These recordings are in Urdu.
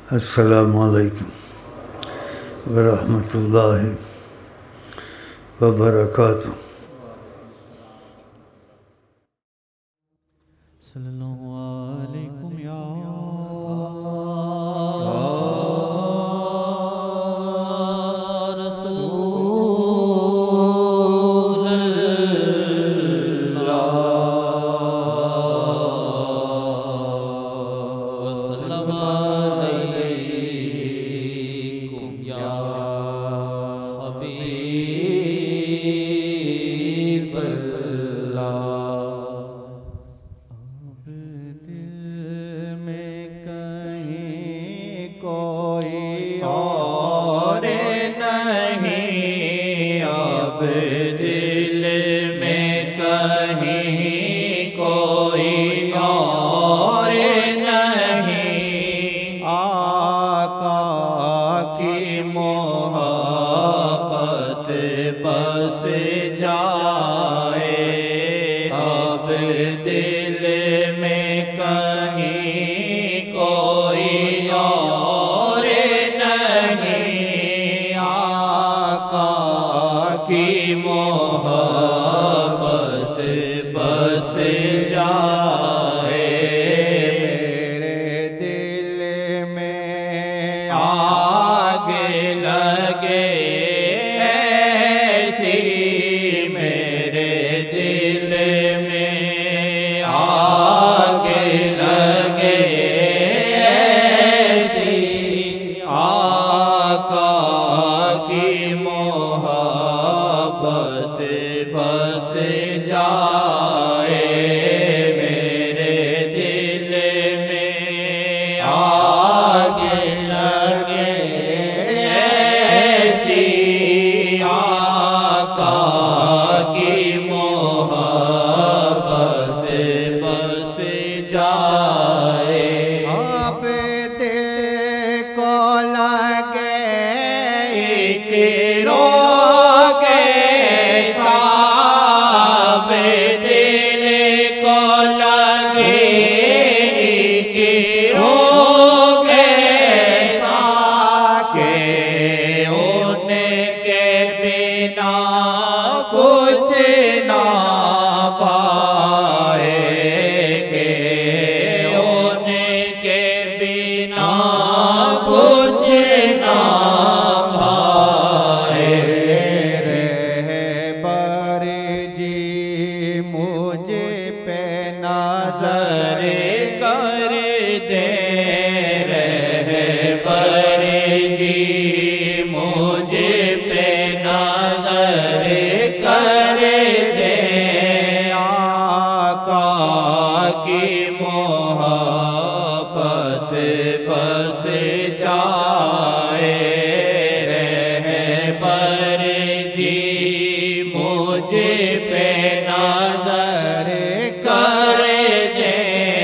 السلام علیکم ورحمۃ اللہ وبرکاتہ۔ صلی اللہ علیکم یا رسول اللہ وسلم علیکم یا حبیب اللہ۔ دل میں کہیں کوئی اور نہیں، آقا کی محبت بس جائے، اب دل میں کہیں کوئی اور نہیں، آقا کی محبت بس جائے، میرے دل میں آگ لگے ایسی، میرے دل میں آگ لگے ایسی، آقا کی محبت بس جائے، میرے دل میں آگ لگے ایسی، آقا کی محبت بس جائے، آپ کو لگے ایک روگ ساب، دل کو لگے ایک روگ سا کہ ان کے بنا کچھ نہ پائیں گے، ان کے بنا کچھ نہ پائیں گے، رہبر جی مجھے پہ نظر کر دے، رہبر جی مجھے پہ نظر کر دے، آقا کی محبت بس جائے، رہبر جی مجھے پہ نظر کر دے،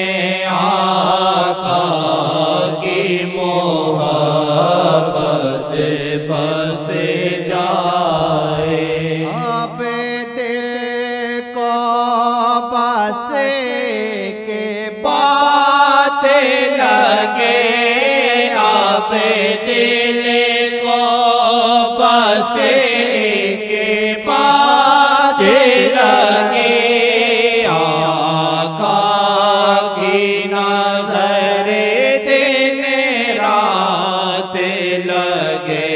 آقا کی محبت بس جائے، اب دل کو بس کے بات لگے، اب دل کو بس کے بات لگے، آقا کی نظر دن رات لگے،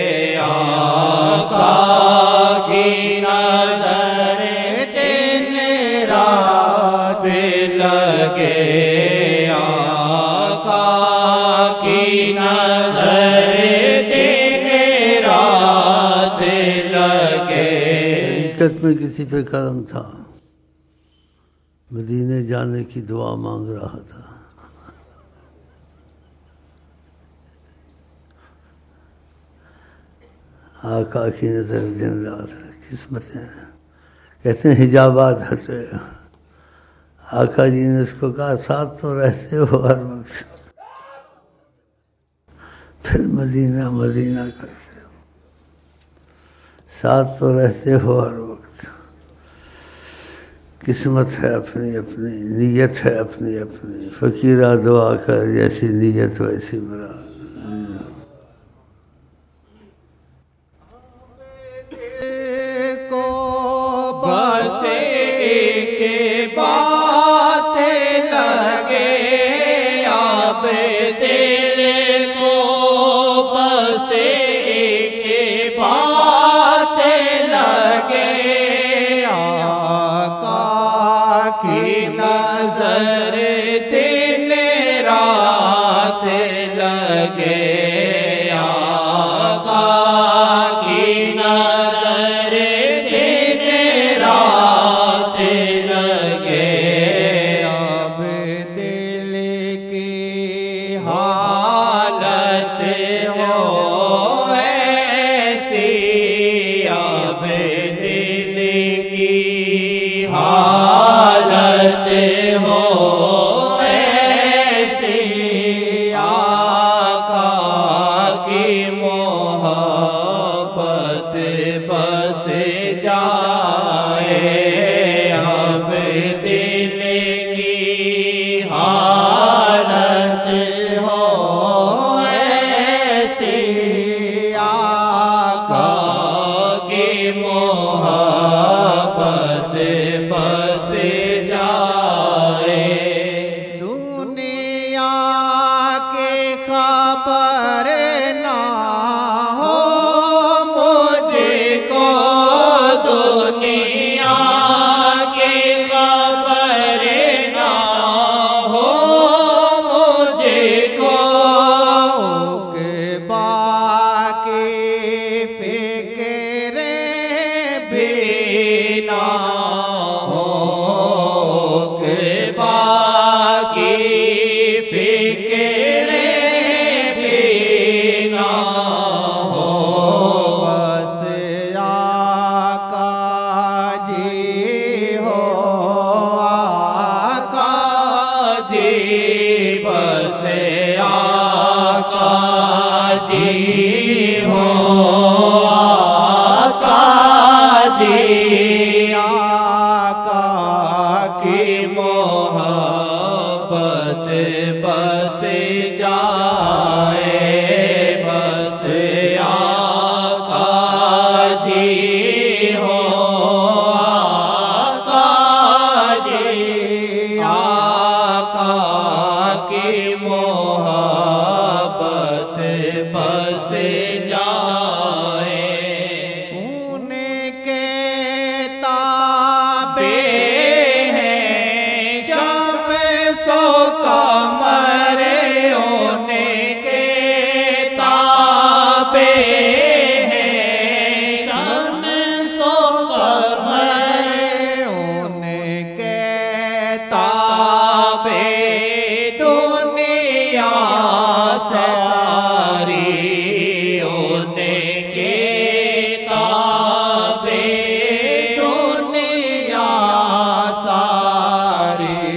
آقا کی نظر دن رات لگے، آقا کی نظر دن رات لگے۔ حقیقت میں کسی پہ کرم تھا، مدینے جانے کی دعا مانگ رہا تھا، آقا کی نظر دن رات، قسمتیں کہتے ہیں حجابات ہٹے، آقا جی نے اس کو کہا ساتھ تو رہتے ہو ہر وقت، پھر مدینہ مدینہ کرتے ہو، ساتھ تو رہتے ہو ہر وقت، قسمت ہے اپنی اپنی، نیت ہے اپنی اپنی، فقیرہ دعا کر جیسی نیت ویسی مراد۔ के बात लगे अब दिल को बस के बात लगे आका की नजर दिन रात लगे आका की नजर दिन रात लगे अब दिल की हालत हो ऐसी अब दिल की हालत हो ऐसी आका की मोहब्बत बस जाए अब दिल की हालत हो ऐसी आका की मोहब्बत बस जाए दुनिया के खबर ना हो मुझको दुनिया के खबर ना हो मुझको के बाकी फिक्र भी ना हो के बाकी फिक्र भी ना हो बस आका जी हो आका जी बस आका जी हो आका जी आका की मोहब्बत बस जाए बस आका जी हो आका जी आका की मोहब्बत बस जाए उनके ताबे हैं शम्सो कमर उनके ताबे हैं शम्सो कमर उनके ताबे दुनिया सारी उनके ताबे दुनिया सारी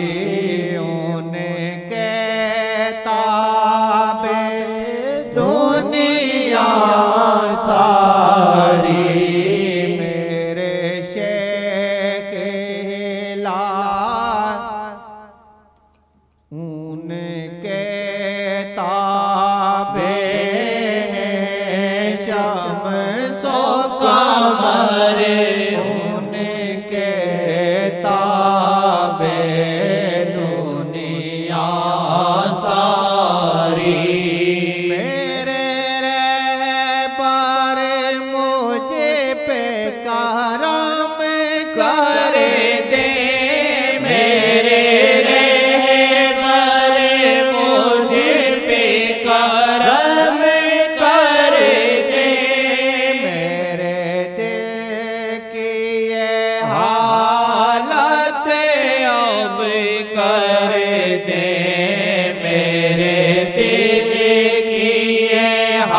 उनके ताबे दुनिया सारी मेरे शेख लाल उनके ताबे हैं शम्सो कमर उनके ताबे दुनिया सारी मेरे रहबर मुझे पे करम कर दे मेरे रहबर मुझे पे करम कर दे मेरे दिल की ये हालत अब कर दे मेरे दिल की ये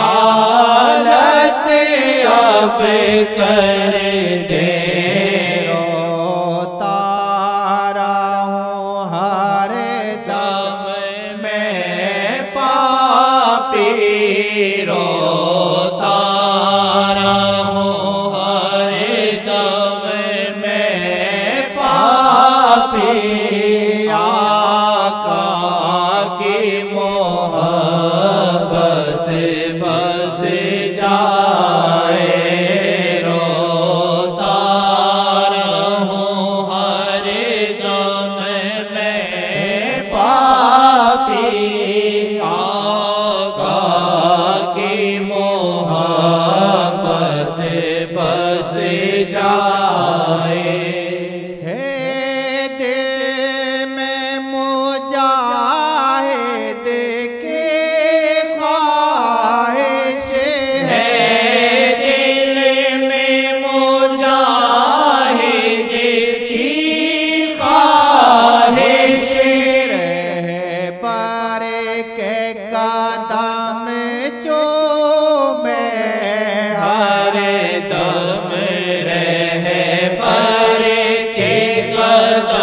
हालत अब कर दे रोता रहूं हर दम मैं पापी रोता रहूं हर दम मैं पापी आका की मोहब्बत बस जाए रोता रहूं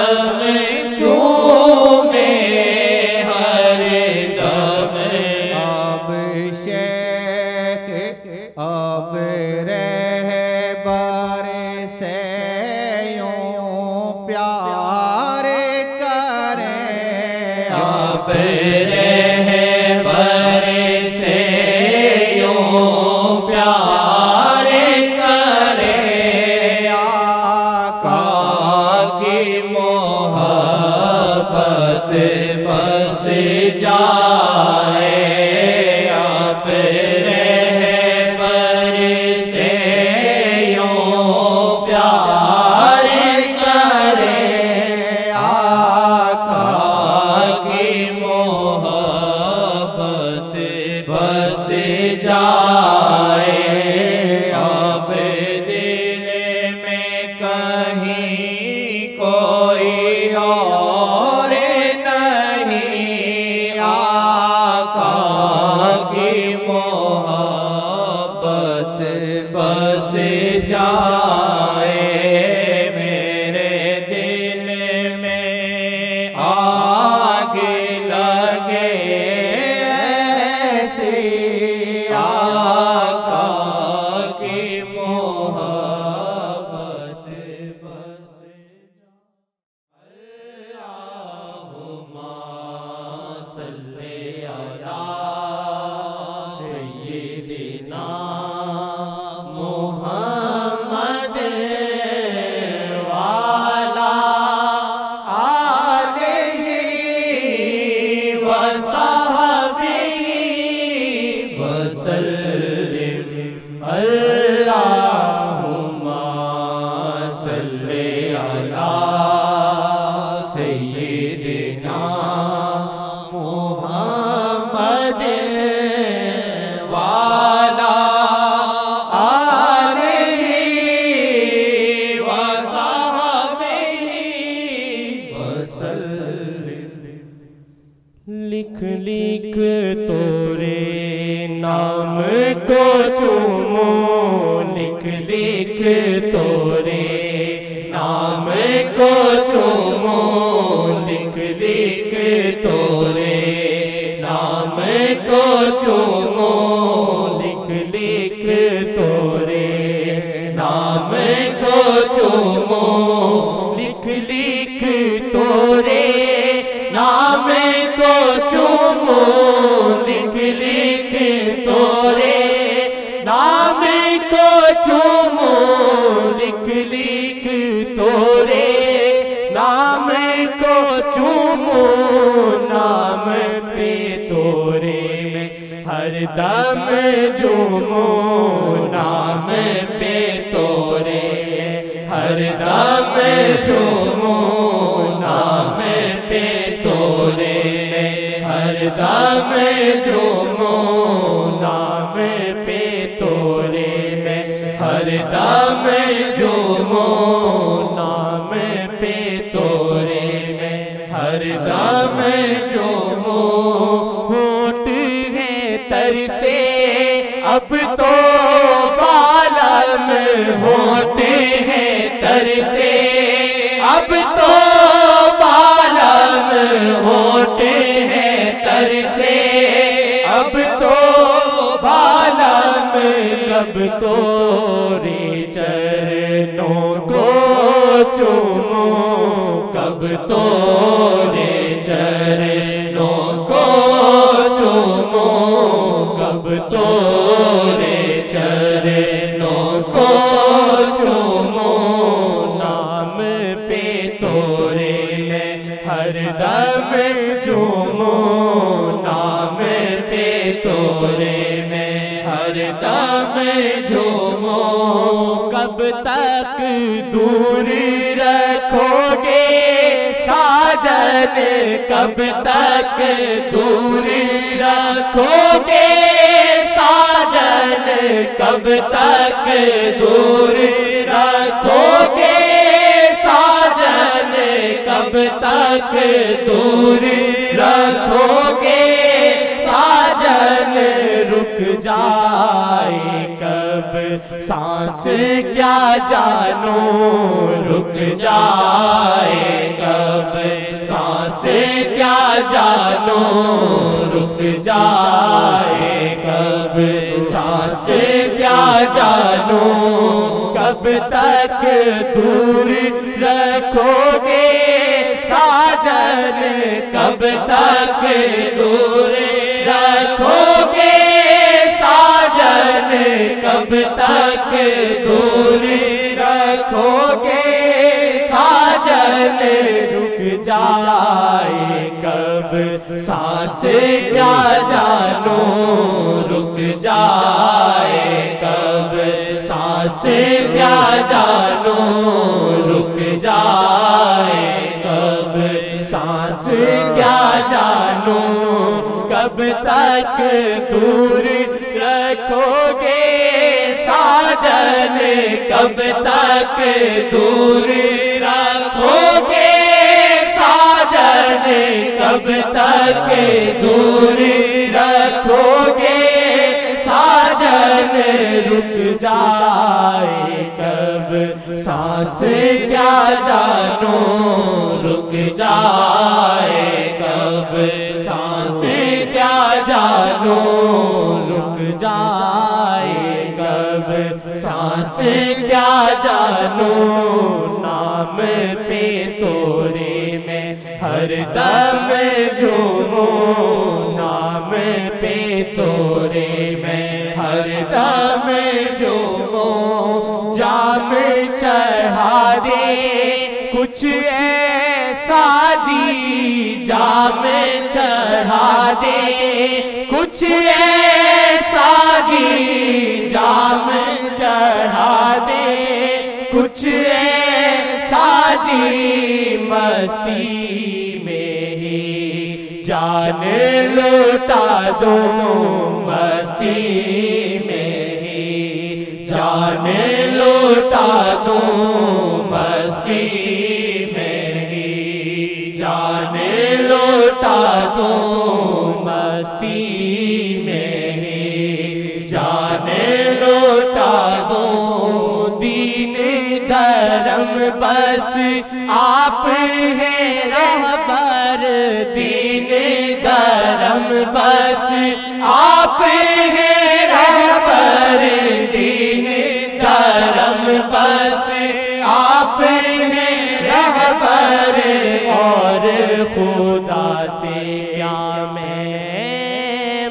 दम चूमे हर दम। अब शेख अब रहबर से यूं प्यार करें। अब रहबर से यूं प्यार करें। आका की मोहब्बत बस जाए। अब रहबर से यूं प्यार करें। आका की मोहब्बत बस जाए। अब दिल में कहीं कोई और नहीं। आका की मोहब्बत बस जाए। मेरे दिल में आग लगे ऐसी। आका की मोहब्बत बस अल्लाहुम्मा सल्ली अला सय्यिदिना मुहम्मद वाला आलिहि वसहबिहि वसल्लिम। अल्लाहुम्मा सल्ली अला सय्यिदिना मुहम्मद वाला आलिहि वसहबिहि वसल्लिम। लिख लिख तोरे नाम को चूमो। लिख लिख तोरे नाम को चूमो। लिख लिख तोरे नाम को चूमो। लिख लिख तोरे नाम को चूमो। लिख लिख तोरे नाम को चूमो। लिख लिख तोरे नाम को चूमो। लिख लिख तोरे नाम को चूमो। नाम पे तोरे में हर दम झूमो। नाम पे तोरे हर दम झूमो। नाम पे तोरे हर दम झूमो। नाम पे तोरे में हर दम झूमो। नाम पे तोरे में हर दम झूमो। होठ है तरसे अब तो बालम। होठ है तरसे अब तो बालम। होठ है तरसे अब तो बालम। कब तोरे चरणों को चूमो। कब तोरे चरणों को चूमो। कब तोरे चरणों को चूमो। नाम पे तोरे में हर दम झूमो। नाम पे तोरे में हर दम झूमो। कब तक दूर रखोगे साजन। कब तक दूर रखोगे साजन। कब तक दूर रखोगे साजन। कब तक दूर रखोगे साजन। रुक जाए कब सांस क्या जानो। रुक जाए कब جانو رک جائے کب سانس کیا جانو کب تک دور رکھو گے ساجن کب تک دور رکھو گے ساجن کب تک دور رکھو گے ساجن رک جائے کب سانس کیا جانو رک جائے کب سانس کیا جانو رک جائے کب سانس کیا جانو کب تک دور رکھو گے ساجن کب تک دور رکھو گے ساجن کب تک دور رکھو گے ساجن رک جائے کب سانس کیا جانو رک جائے کب سانس کیا جانو رک جائے کب سانس کیا جانو نام پہ تورے میں ہر دم جھومو نام پہ تورے میں ہر دم جھومو جام چڑھا دے کچھ ایسا جی جام چڑھا دے کچھ ایسا جی جام چڑھا دے کچھ ایسا جی مستی میں ہی جان لوٹا دو مستی میں ہی جان لوٹا دو مستی میں ہی جان لوٹا دو مستی میں ہی جان لوٹا دو دین دھرم بس آپ ہیں رہبر دین دھرم بس آپ ہیں رہبر دین دھرم بس آپ ہیں رہبر اور خدا سے کیا میں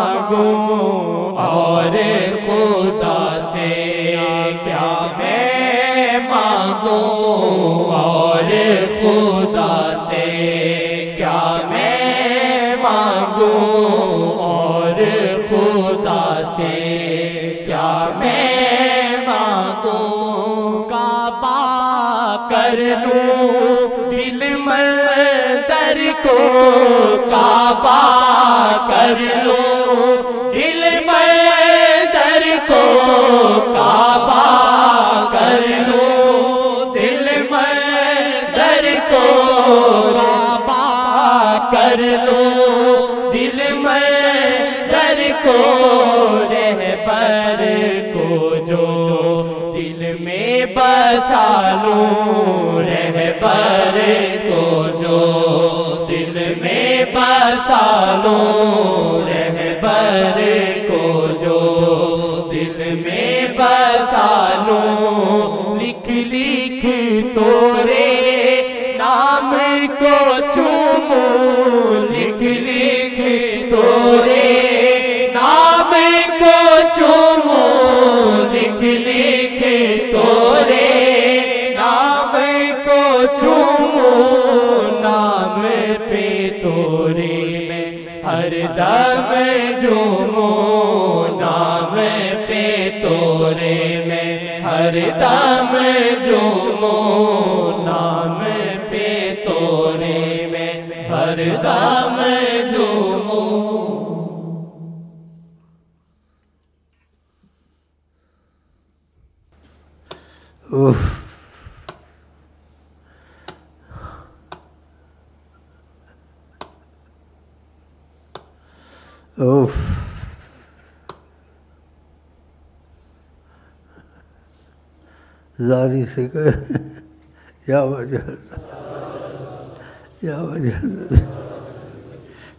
مانگوں اور خدا سے کیا میں مانگوں اور خدا سے کیا میں مانگوں اور خدا سے کیا میں مانگوں کعبہ کر لوں دل مندر کو کعبہ کر لوں دل مندر کو کعبہ کر لوں دل مندر کو کعبہ کر لوں دل مندر کو رہبر کو جو دل میں بسا لوں رہبر کو جو دل میں بسا لوں رہبر کو جو دل میں بسا لوں لکھ لکھ تورے نام کو چوموں لکھ لکھ تورے نام کو چوموں لکھ لکھ تورے نام کو چوموں نام پہ تورے میں ہر دم جھوموں نام پہ تورے میں ہر دم جھوموں نام پہ تورے میں ہر دم جھوموں زاری سے کہ یا وجہ اللہ یا وجہ اللہ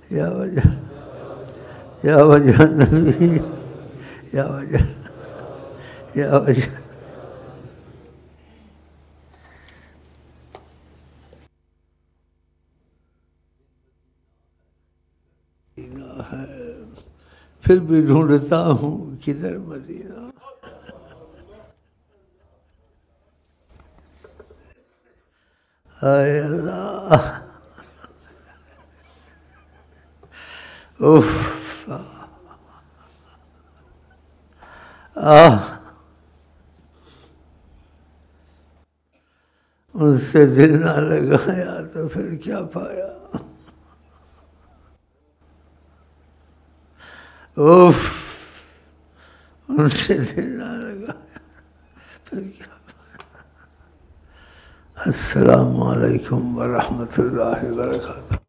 یا وجہ یا وجہ نبی یا وجہ یا وجہ ہے، پھر بھی ڈھونڈتا ہوں کدھر مدینہ. اے اللہ اف ان سے دل نہ لگایا تو پھر کیا پایا. اوف ان سے دل نہ لگایا پھر کیا پایا. السلام علیکم ورحمۃ اللہ وبرکاتہ.